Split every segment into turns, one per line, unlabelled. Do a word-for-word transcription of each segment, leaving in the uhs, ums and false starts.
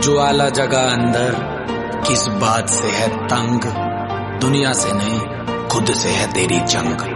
ज्वाला जगह अंदर किस बात से है तंग, दुनिया से नहीं खुद से है तेरी जंग।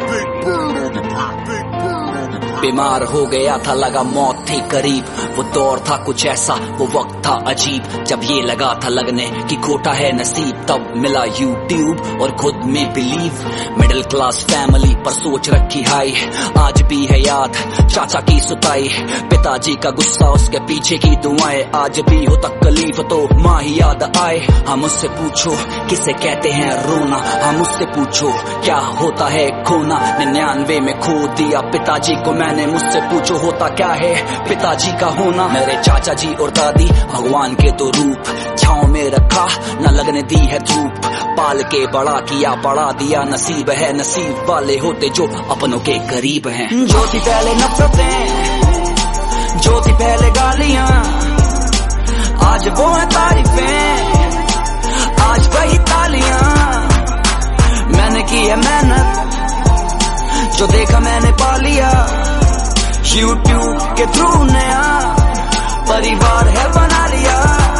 बीमार हो गया था, लगा मौत थी करीब, वो दौर था कुछ ऐसा, वो वक्त था अजीब, जब ये लगा था लगने कि खोटा है नसीब, तब मिला यूट्यूब और खुद में बिलीव। मिडिल क्लास फैमिली पर सोच रखी हाई, आज भी है याद चाचा की सुताई, पिताजी का गुस्सा उसके पीछे की दुआएं, आज भी हो तकलीफ तो माँ ही याद आए। हम उससे पूछो किसे कहते हैं रोना, हम उससे पूछो क्या होता है खोना, निन्यानवे में खो दिया पिताजी को मैंने, मुझसे पूछो होता क्या है पिताजी का होना। मेरे चाचा जी और दादी भगवान के तो रूप, छांव में रखा न लगने दी है धूप, पाल के बड़ा किया पढ़ा दिया, नसीब है नसीब वाले होते जो अपनों के करीब हैं। जो थी पहले नफरतें, जो थी पहले गालियां, आज वो है तारीफें, आज वही तालियां। मैंने की है मेहनत, जो देखा मैंने पा लिया, यूट्यूब के थ्रू नया परिवार है बना लिया।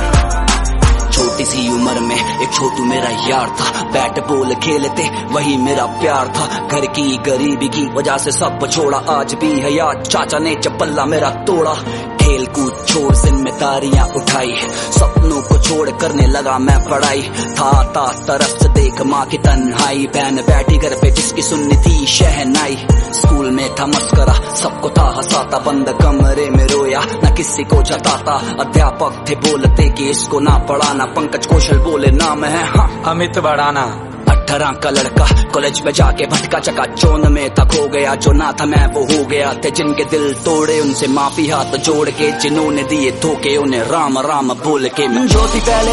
छोटी सी उम्र में एक छोटू मेरा यार था, बैट बॉल खेलते वही मेरा प्यार था, घर की गरीबी की वजह से सब छोड़ा, आज भी है याद चाचा ने चप्पला मेरा तोड़ा। खेल कूद छोड़ जिम्मेदारियां उठाई, सपनों को छोड़ करने लगा मैं पढ़ाई, था था तरफ से देख माँ की तन्हाई, बहन बैठी घर पे जिसकी सुननी थी शहनाई। स्कूल में था मस्करा, सबको था हंसाता, बंद कमरे में रोया न किसी को जताता, अध्यापक थे बोलते कि इसको ना पढ़ाना, पंकज कौशल बोले नाम है हाँ
अमित बढ़ाना।
अठारह का लड़का कॉलेज में जाके भटका चका चौन में तक हो गया, जो ना था मैं वो हो गया, थे जिनके दिल तोड़े उनसे माफी हाथ जोड़ के, जिन्होंने दिए धोखे उन्हें राम राम बोल के। जो थी पहले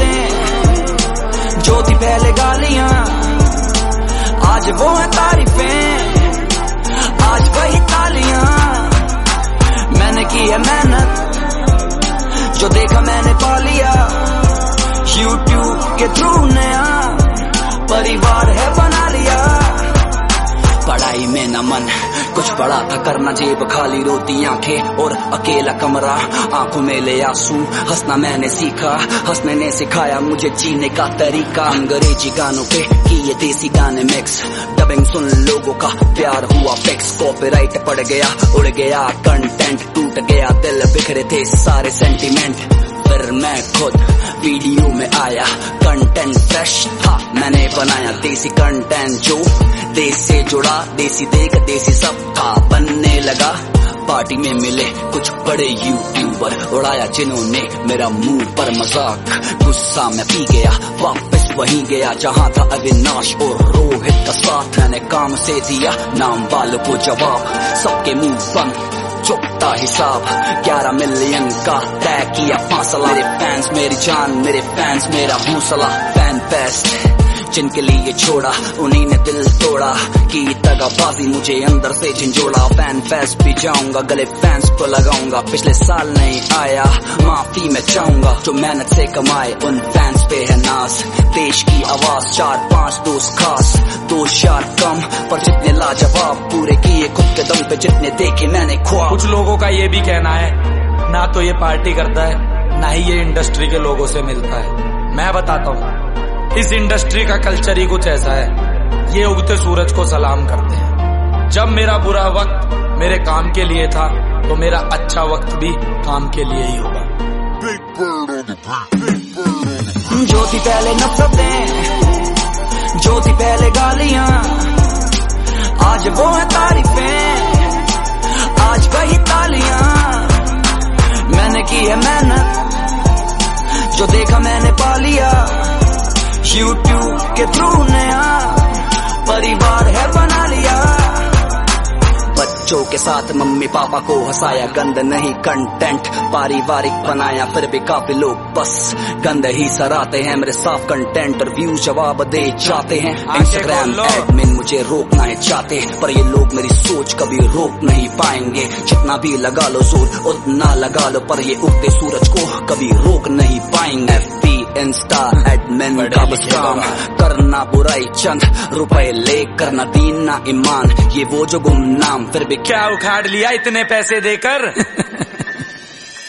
नफरतें, जो थी पहले गालियां, आज वो है तारीफें, आज वही तालियां। मैंने की है मेहनत, जो देखा मैंने पा लिया, यूट्यूब के थ्रू नया परिवार है बना लिया। पढ़ाई में न मन कुछ बड़ा था करना, जेब खाली रोती आंखें और अकेला कमरा, आंखों में ले आंसू, हंसना मैंने सीखा, हंसने ने सिखाया मुझे जीने का तरीका। अंग्रेजी गानों पे किए देसी गाने मिक्स, डबिंग सुन लोगों का प्यार हुआ फिक्स, कॉपीराइट पड़ गया उड़ गया कंटेंट, टूट गया दिल बिखरे थे सारे सेंटीमेंट। फिर मैं खुद वीडियो में आया, कंटेंट फ्रेश था मैंने बनाया, देसी कंटेंट जो देश से जुड़ा, देसी देख देसी सब था बनने लगा। पार्टी में मिले कुछ बड़े यूट्यूबर, उड़ाया जिन्होंने मेरा मुंह पर मजाक, गुस्सा में पी गया वापस वहीं गया जहां था अविनाश और रोहित का साथ। मैंने काम से दिया नाम वालों को जवाब, सबके मुंह बंद चुकता हिसाब, ग्यारह मिलियन का तय किया फासला। मेरे फैंस मेरी जान, मेरे फैंस मेरा हौसला, फैन फेस्ट जिनके लिए छोड़ा उन्हीं ने दिल तोड़ा, की दगाबाजी मुझे अंदर से झंझोड़ा। फैन फेस्ट भी जाऊंगा, गले फैंस को लगाऊंगा, पिछले साल नहीं आया माफी मैं चाहूंगा, जो मेहनत से कमाए उन फैंस पे है नाज, देश की आवाज। चार पांच दोस्त खास, दो चार कम, पर जितने लाजवाब पूरे किए खुद के दम पे, जितने देखे मैंने ख्वाब।
कुछ लोगों का ये भी कहना है ना तो ये पार्टी करता है ना ही ये इंडस्ट्री के लोगों से मिलता है। मैं बताता हूँ, इस इंडस्ट्री का कल्चर ही कुछ ऐसा है, ये उगते सूरज को सलाम करते हैं। जब मेरा बुरा वक्त मेरे काम के लिए था, तो मेरा अच्छा वक्त भी काम के लिए ही होगा।
जो थी पहले नफरतें, जो थी पहले गालियां, आज वो है तारीफें, आज वही तालियां। मैंने की है मेहनत, जो देखा मैंने पा लिया, यूट्यूब के थ्रू नया परिवार है बना लिया। बच्चों के साथ मम्मी पापा को हंसाया, गंद नहीं कंटेंट पारिवारिक बनाया, फिर भी काफी लोग बस गंद ही सराहते हैं मेरे साफ कंटेंट, और व्यू जवाब दे जाते हैं। इंस्टाग्राम एडमिन मुझे रोकना है चाहते, पर ये लोग मेरी सोच कभी रोक नहीं पाएंगे, जितना भी लगा लो जोर उतना लगा लो, पर ये उगते सूरज को कभी रोक नहीं पाएंगे। इंस्टा एडमिन का बस काम करना बुराई, चंद रुपए लेकर ना दीन ना ईमान, ये वो जो गुमनाम, फिर भी
क्या उखाड़ लिया इतने पैसे देकर।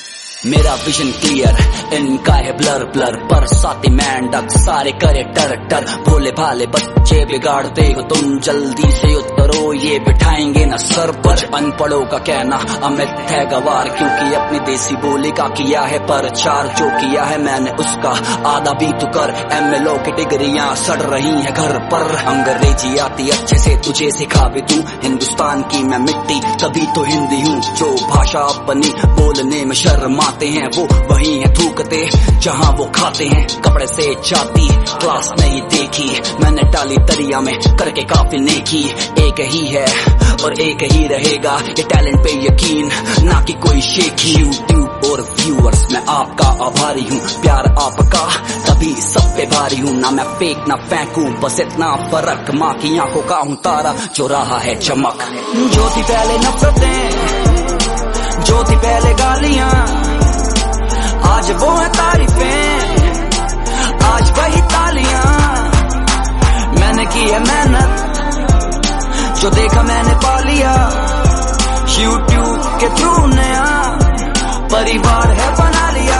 मेरा विजन क्लियर, इनका है ब्लर ब्लर, पर साथी मेंढक सारे करे टर टर। भोले भाले बच्चे बिगाड़ते हो तुम, जल्दी से उतरो ये बिठाएंगे न सर पर। अनपढ़ों का कहना अमित है गवार, क्योंकि अपनी देसी बोली का किया है प्रचार। जो किया है मैंने उसका आधा भी तो कर, एमएलओ की डिग्रियां सड़ रही है घर पर। अंग्रेजी आती अच्छे से तुझे सिखा भी दूं, हिंदुस्तान की मैं मिट्टी तभी तो हिंदी हूँ। जो भाषा अपनी बोलने में शर्माते हैं वो वही है थूकते जहाँ वो खाते हैं। कपड़े से जाती क्लास नहीं देखी मैंने, टाली दरिया में करके काफी नेकी। एक ही है और एक ही रहेगा ये टैलेंट पे यकीन, ना कि कोई शेखी। यूट्यूब और व्यूअर्स मैं आपका आभारी हूँ, प्यार आपका तभी सब पे भारी हूँ। ना मैं फेंक ना फेंकू बस इतना फर्क, माँ की आंखों का हूँ तारा जो रहा है चमक। जो थी पहले नफरतें, जो थी पहले गालियां, आज वो है तारीफें, आज वही तालियां। मैंने की है मेहनत, जो देखा मैंने पा लिया। यूट्यूब के थ्रू नया परिवार है बना लिया।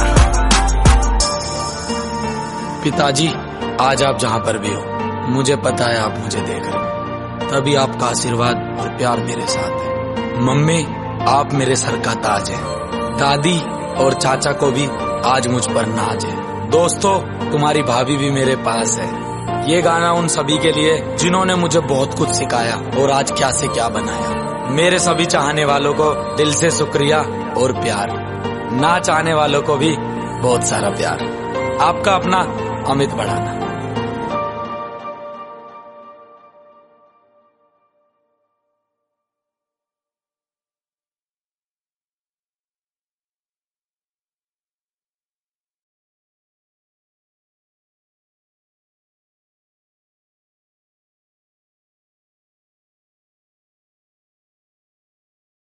पिताजी आज आप जहाँ पर भी हो, मुझे पता है आप मुझे देख रहे हो, तभी आपका आशीर्वाद और प्यार मेरे साथ है। मम्मी आप मेरे सर का ताज है, दादी और चाचा को भी आज मुझ पर नाज है। दोस्तों तुम्हारी भाभी भी मेरे पास है। ये गाना उन सभी के लिए जिन्होंने मुझे बहुत कुछ सिखाया और आज क्या से क्या बनाया। मेरे सभी चाहने वालों को दिल से शुक्रिया और प्यार, ना चाहने वालों को भी बहुत सारा प्यार। आपका अपना अमित बढ़ाना।